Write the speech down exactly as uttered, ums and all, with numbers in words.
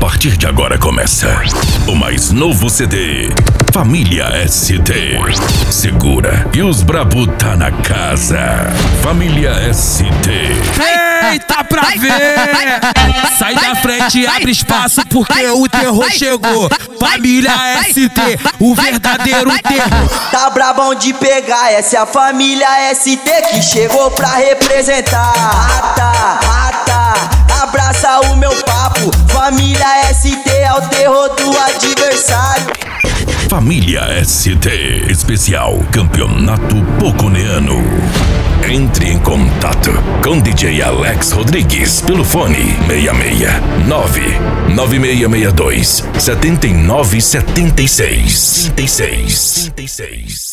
partir de agora começa o mais novo C D, Família S T. Segura que os brabo tá na casa. Família S T. Eita pra ver! Sai da frente e abre espaço porque o terror chegou. Família S T, o verdadeiro terror. Tá brabão de pegar, essa é a família S T que chegou pra representar. Mata, mata, abraça o meu papo. Família S T é o terror do adversário. Família S T, especial Campeonato Poconeano. Entre em contato com D J Alex Rodrigues pelo fone seis seis nove nove seis seis dois sete nove sete seis.